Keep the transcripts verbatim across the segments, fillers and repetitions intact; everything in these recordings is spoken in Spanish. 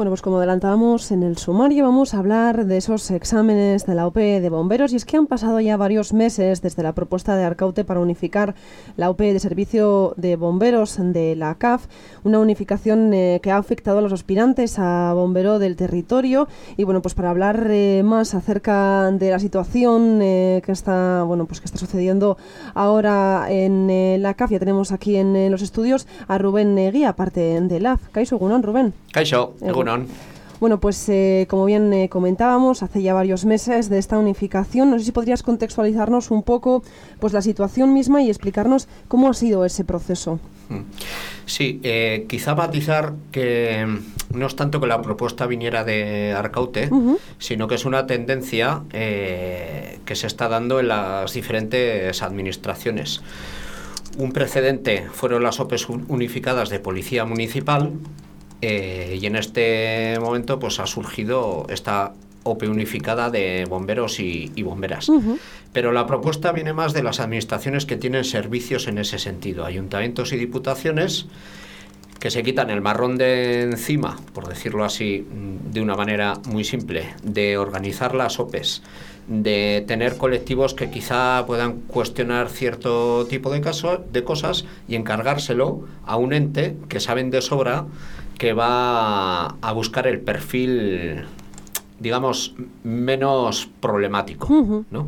Bueno, pues como adelantábamos en el sumario, vamos a hablar de esos exámenes de la O P E de bomberos, y es que han pasado ya varios meses desde la propuesta de Arkaute para unificar la O P E de servicio de bomberos de la C A F, una unificación eh, que ha afectado a los aspirantes a bombero del territorio. Y bueno, pues para hablar eh, más acerca de la situación eh, que está, bueno, pues que está sucediendo ahora en eh, la C A F, ya tenemos aquí en eh, los estudios a Rubén eh, Guía, parte de la A F. Kaixo, egunon, Rubén. Kaixo, egunon. Bueno, pues eh, como bien eh, comentábamos, hace ya varios meses de esta unificación. No sé si podrías contextualizarnos un poco pues la situación misma y explicarnos cómo ha sido ese proceso. Sí, eh, quizá matizar que no es tanto que la propuesta viniera de Arkaute, uh-huh. sino que es una tendencia eh, que se está dando en las diferentes administraciones. Un precedente fueron las O P Es unificadas de Policía Municipal, eh, y en este momento pues ha surgido esta O P E unificada de bomberos y, y bomberas. Uh-huh. Pero la propuesta viene más de las administraciones que tienen servicios en ese sentido, ayuntamientos y diputaciones, que se quitan el marrón de encima, por decirlo así, de una manera muy simple, de organizar las O P Es, de tener colectivos que quizá puedan cuestionar cierto tipo de, caso, de cosas y encargárselo a un ente que saben de sobra que va a buscar el perfil, digamos, menos problemático, uh-huh. ¿no?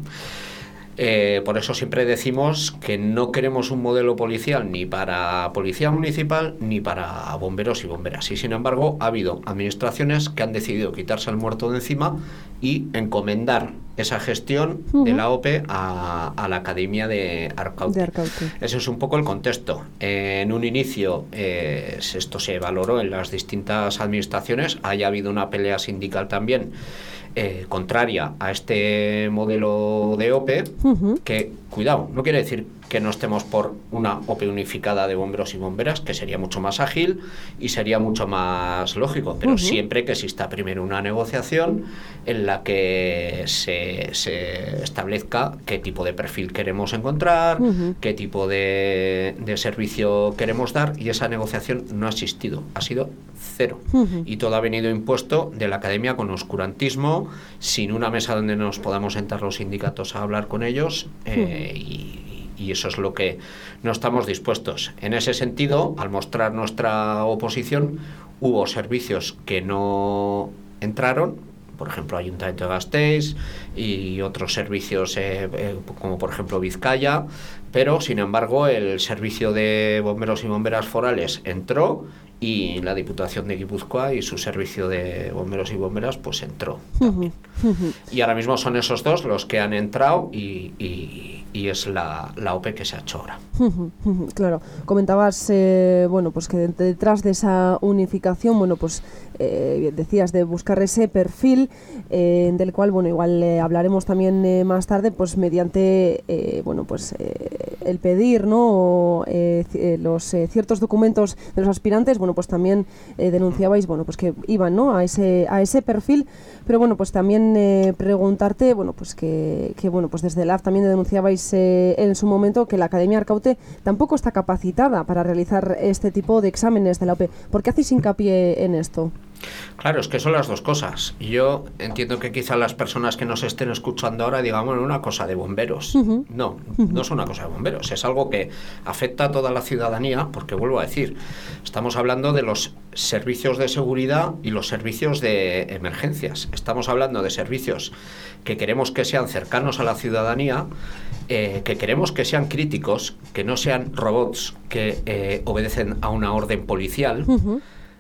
Eh, por eso siempre decimos que no queremos un modelo policial ni para policía municipal ni para bomberos y bomberas. Y sin embargo ha habido administraciones que han decidido quitarse el muerto de encima y encomendar esa gestión uh-huh. de la O P E a, a la Academia de Arkaute. de Arkaute. Ese es un poco el contexto. Eh, en un inicio eh, esto se valoró en las distintas administraciones. Haya habido una pelea sindical también Eh, contraria a este modelo de O P E, uh-huh. que, cuidado, no quiere decir que no estemos por una O P E unificada de bomberos y bomberas, que sería mucho más ágil y sería mucho más lógico, pero uh-huh. siempre que exista primero una negociación en la que se, se establezca qué tipo de perfil queremos encontrar, uh-huh. qué tipo de, de servicio queremos dar, y esa negociación no ha existido, ha sido cero. Uh-huh. Y todo ha venido impuesto de la academia con oscurantismo, sin una mesa donde nos podamos sentar los sindicatos a hablar con ellos, eh, uh-huh. y, y eso es lo que no estamos dispuestos. En ese sentido, al mostrar nuestra oposición, hubo servicios que no entraron, por ejemplo Ayuntamiento de Gasteiz y otros servicios eh, eh, como por ejemplo Vizcaya, pero sin embargo el servicio de bomberos y bomberas forales entró, y la Diputación de Guipúzcoa y su servicio de bomberos y bomberas pues entró también. Uh-huh. Uh-huh. Y ahora mismo son esos dos los que han entrado y, y, y es la, la O P E que se ha hecho ahora. Uh-huh. Uh-huh. Claro, comentabas eh, bueno, pues que detrás de esa unificación, bueno, pues eh, decías de buscar ese perfil eh, del cual, bueno, igual eh, hablaremos también eh, más tarde, pues mediante eh, bueno, pues eh, el pedir, ¿no? O, eh, c- los eh, ciertos documentos de los aspirantes. Bueno, pues también eh, denunciabais, bueno, pues que iban, ¿no?, a ese a ese perfil, pero bueno, pues también eh, preguntarte, bueno, pues que, que bueno, pues desde la A F también denunciabais eh, en su momento que la Academia Arkaute tampoco está capacitada para realizar este tipo de exámenes de la O P E. ¿Por qué hacéis hincapié en esto? Claro, es que son las dos cosas. Yo entiendo que quizá las personas que nos estén escuchando ahora digan, bueno, una cosa de bomberos. Uh-huh. No, uh-huh. no es una cosa de bomberos, es algo que afecta a toda la ciudadanía, porque vuelvo a decir, estamos hablando de los servicios de seguridad y los servicios de emergencias. Estamos hablando de servicios que queremos que sean cercanos a la ciudadanía, eh, que queremos que sean críticos, que no sean robots que eh, obedecen a una orden policial. Uh-huh.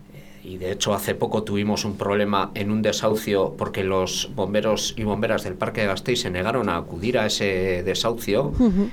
Y de hecho hace poco tuvimos un problema en un desahucio porque los bomberos y bomberas del Parque de Gasteiz se negaron a acudir a ese desahucio, uh-huh.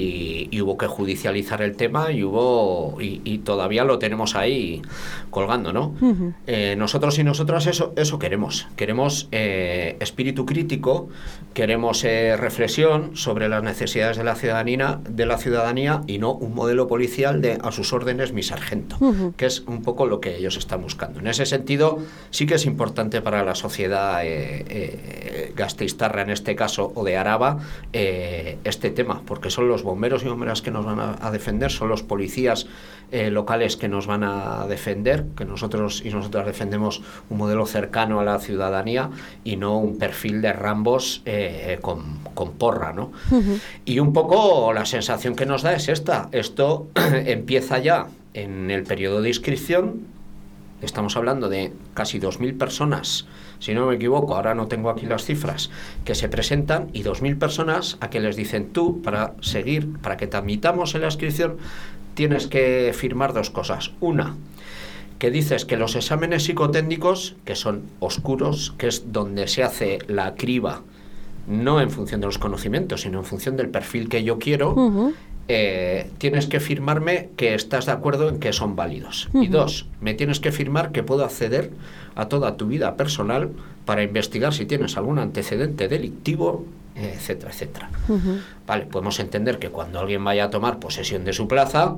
y, y hubo que judicializar el tema y hubo y, y todavía lo tenemos ahí colgando, ¿no? Uh-huh. Eh, nosotros y nosotras eso eso queremos. Queremos eh, espíritu crítico, queremos eh, reflexión sobre las necesidades de la ciudadanía, de la ciudadanía y no un modelo policial de a sus órdenes mi sargento, uh-huh. que es un poco lo que ellos están buscando. buscando. En ese sentido, sí que es importante para la sociedad eh, eh, gasteiztarra, en este caso, o de Araba, eh, este tema, porque son los bomberos y bomberas que nos van a, a defender, son los policías eh, locales que nos van a defender, que nosotros y nosotras defendemos un modelo cercano a la ciudadanía y no un perfil de Rambos eh, con, con porra, ¿no? Uh-huh. Y un poco la sensación que nos da es esta. Esto empieza ya en el periodo de inscripción. Estamos hablando de casi dos mil personas, si no me equivoco, ahora no tengo aquí las cifras, que se presentan, y dos mil personas a que les dicen: tú, para seguir, para que te admitamos en la inscripción, tienes que firmar dos cosas. Una, que dices que los exámenes psicotécnicos, que son oscuros, que es donde se hace la criba, no en función de los conocimientos, sino en función del perfil que yo quiero, uh-huh. Eh, tienes que firmarme que estás de acuerdo en que son válidos. Uh-huh. Y dos, me tienes que firmar que puedo acceder a toda tu vida personal para investigar si tienes algún antecedente delictivo, eh, etcétera, etcétera. Uh-huh. Vale, podemos entender que cuando alguien vaya a tomar posesión de su plaza,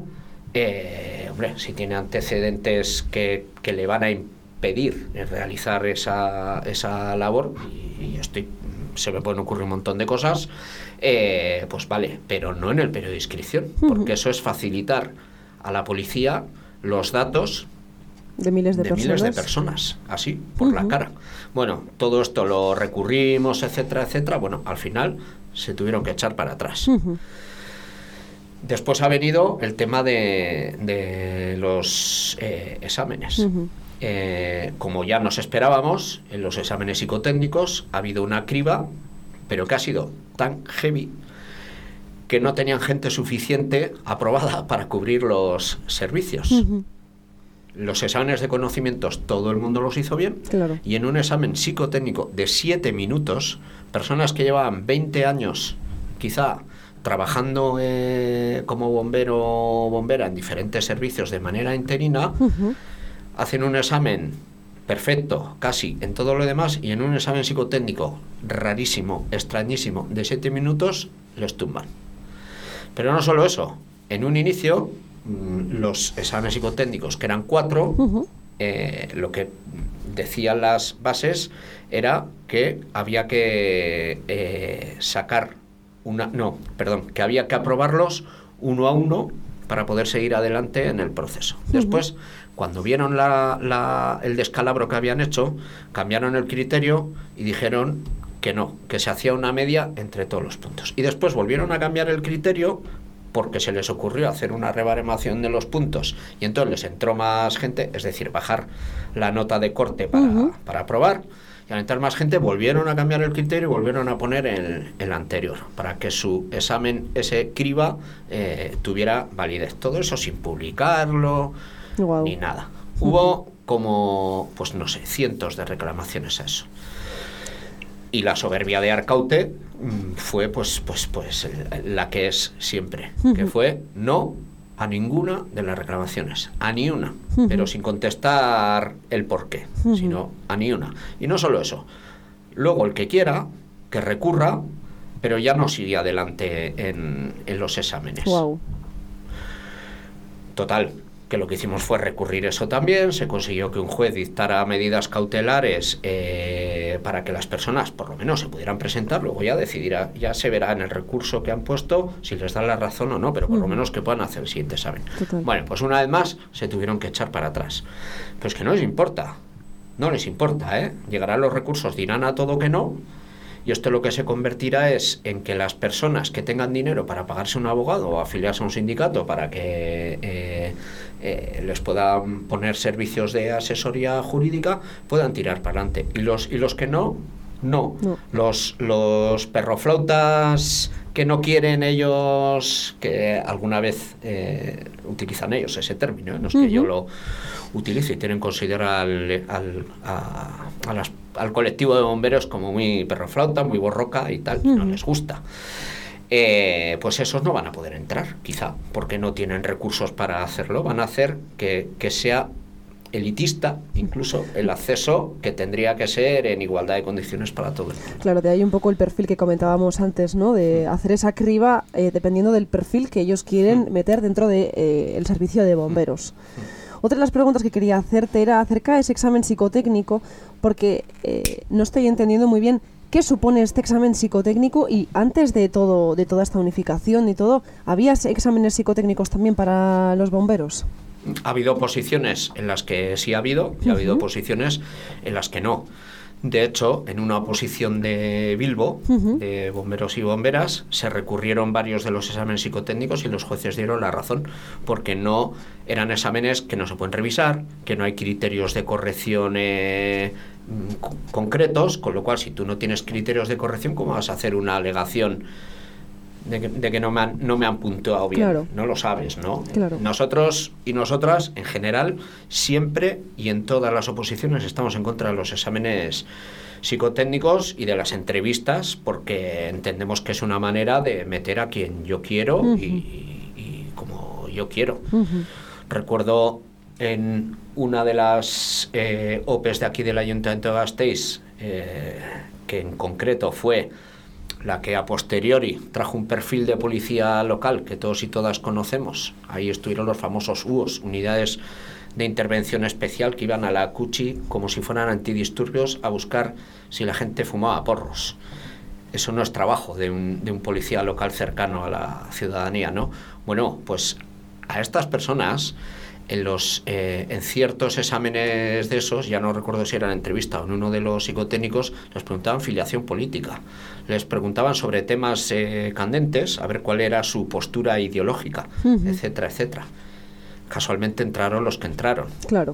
eh, hombre, si tiene antecedentes que, que le van a impedir realizar esa, esa labor, y, y estoy, se me pueden ocurrir un montón de cosas, Eh, pues vale, pero no en el periodo de inscripción, porque eso es facilitar a la policía los datos de miles de, de, personas. miles de personas, así, por uh-huh. la cara. Bueno, todo esto lo recurrimos, etcétera, etcétera. Bueno, al final se tuvieron que echar para atrás. Uh-huh. Después ha venido el tema de, de los eh, exámenes. Uh-huh. Eh, como ya nos esperábamos, en los exámenes psicotécnicos ha habido una criba, pero que ha sido tan heavy que no tenían gente suficiente aprobada para cubrir los servicios. Uh-huh. Los exámenes de conocimientos todo el mundo los hizo bien, claro. Y en un examen psicotécnico de siete minutos, personas que llevaban veinte años quizá trabajando eh, como bombero o bombera en diferentes servicios de manera interina, uh-huh. hacen un examen perfecto, casi, en todo lo demás, y en un examen psicotécnico rarísimo, extrañísimo, de siete minutos, les tumban. Pero no solo eso, en un inicio, los exámenes psicotécnicos, que eran cuatro, uh-huh. eh, lo que decían las bases era que había que eh, sacar una, no, perdón, que había que aprobarlos uno a uno para poder seguir adelante en el proceso. Uh-huh. Después, cuando vieron la, la, el descalabro que habían hecho, cambiaron el criterio y dijeron que no, que se hacía una media entre todos los puntos. Y después volvieron a cambiar el criterio porque se les ocurrió hacer una rebaremación de los puntos y entonces les entró más gente, es decir, bajar la nota de corte para, uh-huh. para aprobar. Y al entrar más gente volvieron a cambiar el criterio y volvieron a poner el, el anterior para que su examen, ese criba, eh, tuviera validez. Todo eso sin publicarlo, wow. ni nada. Hubo como, pues no sé, cientos de reclamaciones a eso. Y la soberbia de Arkaute mmm, fue pues, pues, pues la que es siempre, uh-huh. que fue no a ninguna de las reclamaciones, a ni una, uh-huh. pero sin contestar el porqué, uh-huh. sino a ni una. Y no solo eso, luego el que quiera, que recurra, pero ya no sigue adelante en, en los exámenes. Wow. Total, que lo que hicimos fue recurrir eso también, se consiguió que un juez dictara medidas cautelares eh, para que las personas por lo menos se pudieran presentar, luego ya decidirá, ya se verá en el recurso que han puesto si les dan la razón o no, pero por mm. lo menos que puedan hacer el siguiente examen. Total. Bueno, pues una vez más se tuvieron que echar para atrás. Pero es que no les importa, no les importa, ¿eh? Llegarán los recursos, dirán a todo que no, y esto lo que se convertirá es en que las personas que tengan dinero para pagarse un abogado o afiliarse a un sindicato para que eh, eh, les puedan poner servicios de asesoría jurídica puedan tirar para adelante. Y los, y los que no, no. no. Los, los perroflautas que no quieren ellos, que alguna vez eh, utilizan ellos ese término, ¿eh? No es que uh-huh. yo lo utilice y tienen que considerar al, al, a, a las, al colectivo de bomberos como muy perroflauta, muy borroca y tal, uh-huh. no les gusta. Eh, pues esos no van a poder entrar, quizá, porque no tienen recursos para hacerlo. Van a hacer que, que sea elitista, incluso el acceso que tendría que ser en igualdad de condiciones para todo el mundo. Claro, de ahí un poco el perfil que comentábamos antes, ¿no? De hacer esa criba eh, dependiendo del perfil que ellos quieren mm. meter dentro del de, eh, el servicio de bomberos. Mm. Otra de las preguntas que quería hacerte era acerca de ese examen psicotécnico, porque eh, no estoy entendiendo muy bien qué supone este examen psicotécnico, y antes de todo, de toda esta unificación y todo, ¿había exámenes psicotécnicos también para los bomberos? Ha habido posiciones en las que sí ha habido y uh-huh. ha habido posiciones en las que no. De hecho, en una oposición de Bilbo, uh-huh. de bomberos y bomberas, se recurrieron varios de los exámenes psicotécnicos y los jueces dieron la razón, porque no eran exámenes que no se pueden revisar, que no hay criterios de corrección eh, c- concretos, con lo cual, si tú no tienes criterios de corrección, ¿cómo vas a hacer una alegación de que, de que no me han, no me han puntuado bien? Claro. No lo sabes, ¿no? Claro. Nosotros y nosotras, en general, siempre y en todas las oposiciones estamos en contra de los exámenes psicotécnicos y de las entrevistas, porque entendemos que es una manera de meter a quien yo quiero uh-huh. y, y como yo quiero. Uh-huh. Recuerdo en una de las eh, O P Es de aquí del Ayuntamiento de Gasteiz, eh, que en concreto fue la que a posteriori trajo un perfil de policía local que todos y todas conocemos. Ahí estuvieron los famosos U O S, unidades de intervención especial, que iban a la Cuchi como si fueran antidisturbios a buscar si la gente fumaba porros. Eso no es trabajo de un, de un policía local cercano a la ciudadanía, ¿no? Bueno, pues a estas personas, en los eh, en ciertos exámenes de esos, ya no recuerdo si era en entrevista o en uno de los psicotécnicos, les preguntaban filiación política, les preguntaban sobre temas eh, candentes, a ver cuál era su postura ideológica, uh-huh. etcétera, etcétera. Casualmente entraron los que entraron. Claro.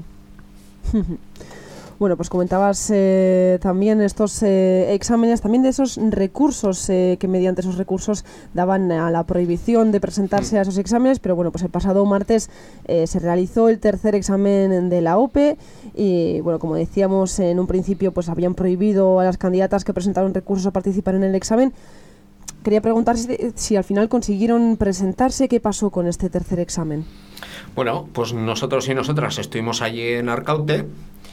Bueno, pues comentabas eh, también estos eh, exámenes, también de esos recursos eh, que mediante esos recursos daban a la prohibición de presentarse a esos exámenes, pero bueno, pues el pasado martes eh, se realizó el tercer examen de la O P E y bueno, como decíamos en un principio, pues habían prohibido a las candidatas que presentaron recursos a participar en el examen. Quería preguntar si, si al final consiguieron presentarse, ¿qué pasó con este tercer examen? Bueno, pues nosotros y nosotras estuvimos allí en Arkaute.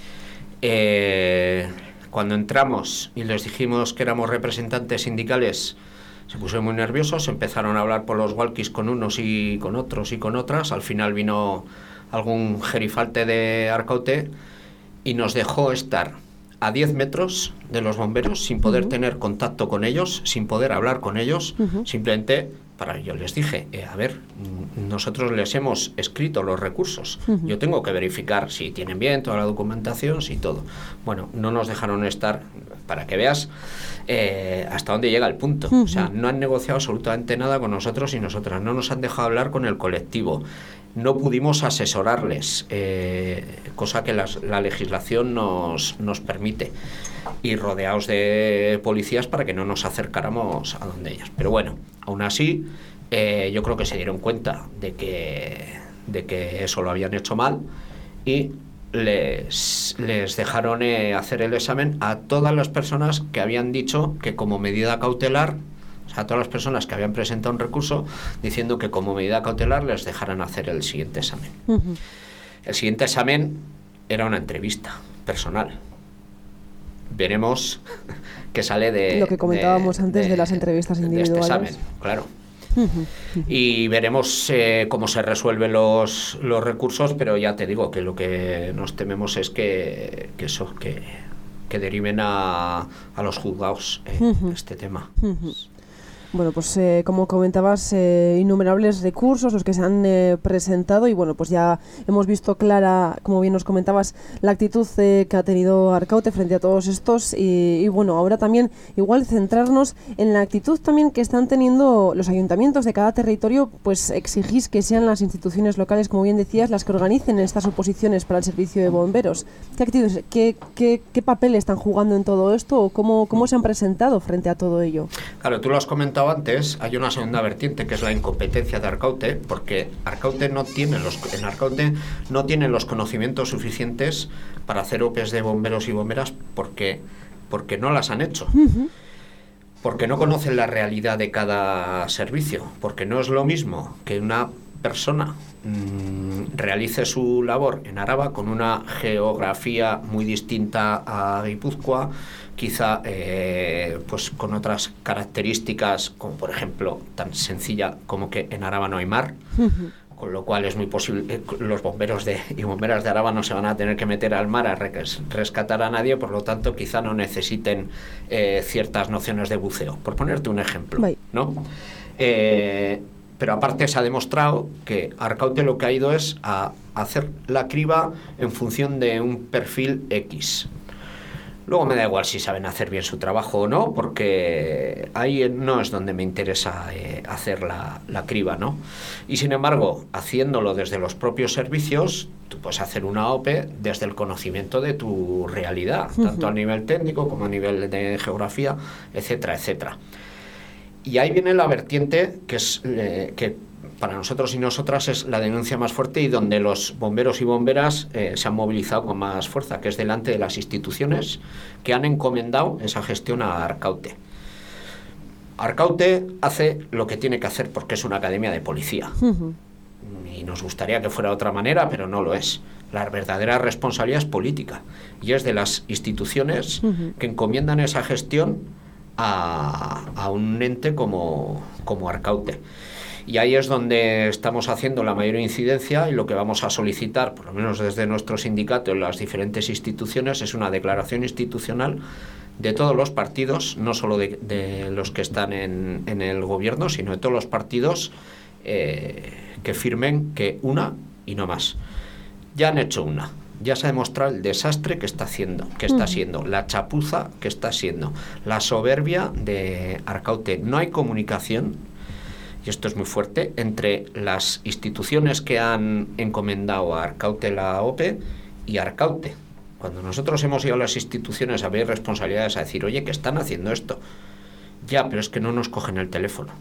Eh, cuando entramos y les dijimos que éramos representantes sindicales, se pusieron muy nerviosos, empezaron a hablar por los walkies con unos y con otros y con otras. Al final vino algún gerifalte de Arkaute y nos dejó estar a diez metros de los bomberos sin poder uh-huh. tener contacto con ellos, sin poder hablar con ellos, uh-huh. simplemente para yo les dije, eh, a ver, nosotros les hemos escrito los recursos, uh-huh. yo tengo que verificar si tienen bien toda la documentación, si todo. Bueno, no nos dejaron estar, para que veas eh, hasta dónde llega el punto. Uh-huh. O sea, no han negociado absolutamente nada con nosotros y nosotras, no nos han dejado hablar con el colectivo. No pudimos asesorarles, eh, cosa que las, la legislación nos, nos permite, y rodeados de policías para que no nos acercáramos a donde ellos. Pero bueno, aún así, eh, yo creo que se dieron cuenta de que, de que eso lo habían hecho mal y les, les dejaron eh, hacer el examen a todas las personas que habían dicho que como medida cautelar, o sea, a todas las personas que habían presentado un recurso diciendo que como medida cautelar les dejaran hacer el siguiente examen. Uh-huh. El siguiente examen era una entrevista personal. Veremos qué sale de... Lo que comentábamos de, antes de, de las entrevistas individuales. De este examen, claro. Uh-huh. Uh-huh. Y veremos eh, cómo se resuelven los, los recursos, pero ya te digo que lo que nos tememos es que, que eso, que, que deriven a, a los juzgados eh, uh-huh. este tema. Uh-huh. Bueno, pues eh, como comentabas, eh, innumerables recursos los que se han eh, presentado y bueno, pues ya hemos visto clara, como bien nos comentabas, la actitud eh, que ha tenido Arkaute frente a todos estos y, y bueno, ahora también igual centrarnos en la actitud también que están teniendo los ayuntamientos de cada territorio, pues exigís que sean las instituciones locales, como bien decías, las que organicen estas oposiciones para el servicio de bomberos. ¿Qué actitudes, qué, qué, qué papel están jugando en todo esto o cómo, cómo se han presentado frente a todo ello? Claro, tú lo has comentado antes, hay una segunda vertiente que es la incompetencia de Arkaute, porque Arkaute no tiene los en Arkaute no tiene los conocimientos suficientes para hacer O P Es de bomberos y bomberas porque porque no las han hecho. Uh-huh. Porque no conocen la realidad de cada servicio, porque no es lo mismo que una persona mmm, realice su labor en Araba con una geografía muy distinta a Guipúzcoa, quizá eh, pues con otras características, como por ejemplo tan sencilla como que en Araba no hay mar, uh-huh. con lo cual es muy posible eh, los bomberos de, y bomberas de Araba no se van a tener que meter al mar a rescatar a nadie, por lo tanto quizá no necesiten eh, ciertas nociones de buceo, por ponerte un ejemplo, ¿no? Eh, pero aparte se ha demostrado que Arkaute lo que ha ido es a hacer la criba en función de un perfil X. Luego me da igual si saben hacer bien su trabajo o no, porque ahí no es donde me interesa eh, hacer la, la criba, ¿no? Y sin embargo, haciéndolo desde los propios servicios, tú puedes hacer una O P E desde el conocimiento de tu realidad, uh-huh. tanto a nivel técnico como a nivel de geografía, etcétera, etcétera. Y ahí viene la vertiente que es eh, que para nosotros y nosotras es la denuncia más fuerte y donde los bomberos y bomberas eh, se han movilizado con más fuerza, que es delante de las instituciones que han encomendado esa gestión a Arkaute. Arkaute hace lo que tiene que hacer porque es una academia de policía. Uh-huh. Y nos gustaría que fuera de otra manera, pero no lo es. La verdadera responsabilidad es política y es de las instituciones uh-huh. que encomiendan esa gestión a, a un ente como, como Arkaute. Y ahí es donde estamos haciendo la mayor incidencia y lo que vamos a solicitar, por lo menos desde nuestro sindicato en las diferentes instituciones, es una declaración institucional de todos los partidos, no solo de, de los que están en, en el gobierno, sino de todos los partidos eh, que firmen que una y no más. Ya han hecho una. Ya se ha demostrado el desastre que está haciendo, que está siendo, la chapuza que está siendo, la soberbia de Arkaute. No hay comunicación, y esto es muy fuerte, entre las instituciones que han encomendado a Arkaute la O P E y Arkaute. Cuando nosotros hemos ido a las instituciones a ver responsabilidades, a decir, oye, que están haciendo esto. Ya, pero es que no nos cogen el teléfono.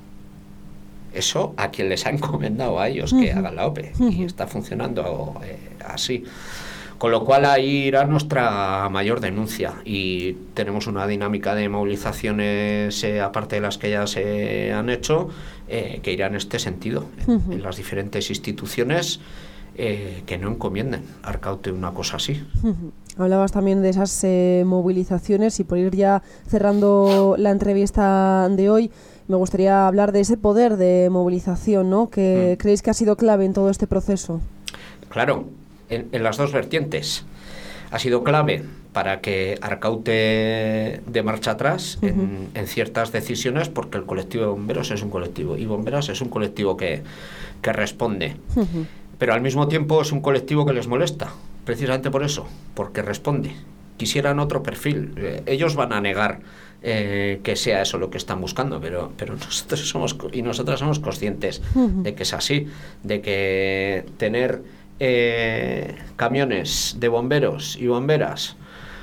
Eso a quien les ha encomendado a ellos que uh-huh. hagan la O P E. Uh-huh. Y está funcionando eh, así. Con lo cual ahí irá nuestra mayor denuncia y tenemos una dinámica de movilizaciones, eh, aparte de las que ya se han hecho, eh, que irá en este sentido, uh-huh. en, en las diferentes instituciones eh, que no encomienden a Arkaute una cosa así. Uh-huh. Hablabas también de esas eh, movilizaciones y por ir ya cerrando la entrevista de hoy, me gustaría hablar de ese poder de movilización, ¿no? que uh-huh. creéis que ha sido clave en todo este proceso. Claro. En, en las dos vertientes. Ha sido clave para que Arkaute dé marcha atrás uh-huh. en, en ciertas decisiones, porque el colectivo de bomberos es un colectivo y bomberas es un colectivo que, que responde. Uh-huh. Pero al mismo tiempo es un colectivo que les molesta, precisamente por eso, porque responde. Quisieran otro perfil. Eh, ellos van a negar eh, que sea eso lo que están buscando, pero, pero nosotros somos y nosotras somos conscientes uh-huh. de que es así, de que tener Eh, camiones de bomberos y bomberas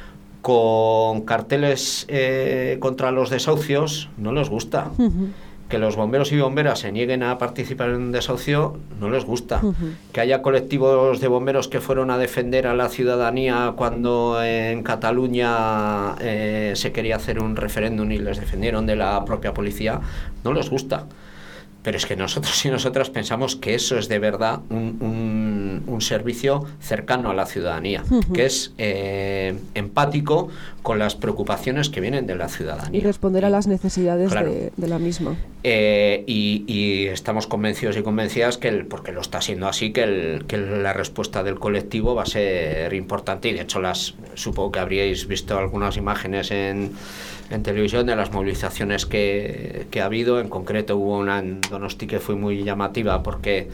con carteles eh, contra los desahucios no les gusta. Uh-huh. Que los bomberos y bomberas se nieguen a participar en un desahucio no les gusta. Uh-huh. Que haya colectivos de bomberos que fueron a defender a la ciudadanía cuando en Cataluña eh, se quería hacer un referéndum y les defendieron de la propia policía, no les gusta. Pero es que nosotros y nosotras pensamos que eso es de verdad un, un, un servicio cercano a la ciudadanía, uh-huh. que es eh, empático con las preocupaciones que vienen de la ciudadanía. Y responder y, a las necesidades claro, de, de la misma. Eh, y, y estamos convencidos y convencidas, que el, porque lo está siendo así, que, el, que la respuesta del colectivo va a ser importante. Y de hecho, las supongo que habríais visto algunas imágenes en... en televisión de las movilizaciones que, que ha habido. En concreto hubo una en Donosti que fue muy llamativa porque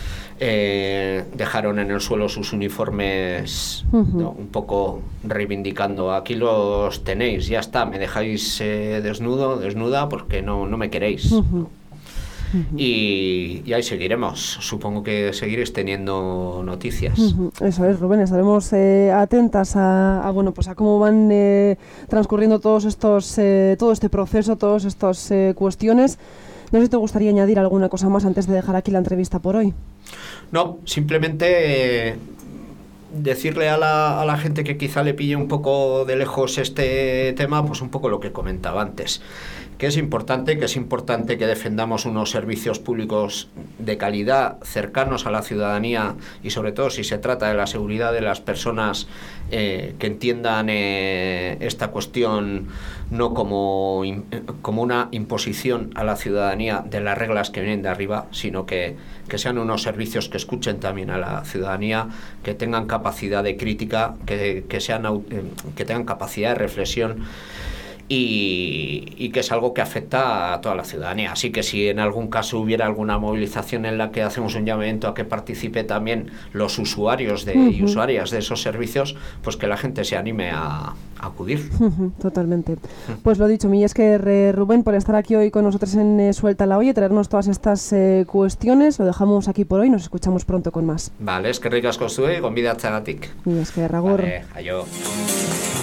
eh, dejaron en el suelo sus uniformes, uh-huh. ¿no? un poco reivindicando, aquí los tenéis, ya está, me dejáis eh, desnudo, desnuda porque no, no me queréis. Uh-huh. ¿no? Uh-huh. Y, y ahí seguiremos. Supongo que seguiréis teniendo noticias. Uh-huh. Eso es, Rubén. Estaremos eh, atentas a, a bueno, pues a cómo van eh, transcurriendo todos estos, eh, todo este proceso, todas estas eh, cuestiones. No sé si te gustaría añadir alguna cosa más antes de dejar aquí la entrevista por hoy. No, simplemente eh, decirle a la, a la gente que quizá le pille un poco de lejos este tema, pues un poco lo que comentaba antes. que es importante, que es importante que defendamos unos servicios públicos de calidad, cercanos a la ciudadanía y sobre todo si se trata de la seguridad de las personas, eh, que entiendan eh, esta cuestión no como, como una imposición a la ciudadanía de las reglas que vienen de arriba, sino que, que sean unos servicios que escuchen también a la ciudadanía, que tengan capacidad de crítica, que, que, sean, que tengan capacidad de reflexión. Y, y que es algo que afecta a toda la ciudadanía. Así que si en algún caso hubiera alguna movilización en la que hacemos un llamamiento a que participe también los usuarios de, uh-huh. y usuarias de esos servicios, pues que la gente se anime a, a acudir. Uh-huh, totalmente. Uh-huh. Pues lo dicho, mi es que Rubén, por estar aquí hoy con nosotros en eh, Suelta la Olla, traernos todas estas eh, cuestiones. Lo dejamos aquí por hoy, nos escuchamos pronto con más. Vale, es que ricas con su, con vida chagatic. Mi es que Ragur. Vale, ayo.